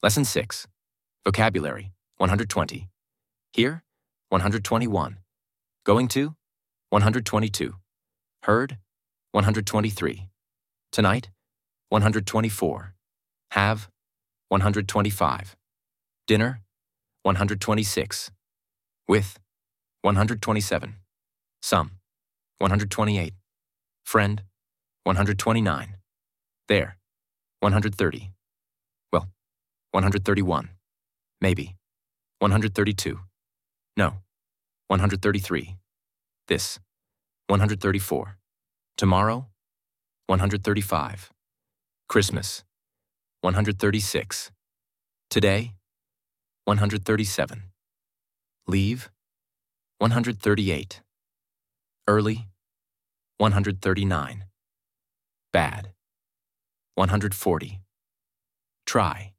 Lesson 6. Vocabulary, 120. Here, 121. Going to, 122. Heard, 123. Tonight, 124. Have, 125. Dinner, 126. With, 127. Some, 128. Friend, 129. There, 130. Well, 131. Maybe, 132. No, 133. This, 134. Tomorrow, 135. Christmas, 136. Today, 137. Leave, 138. Early, 139. Bad, 140. Try,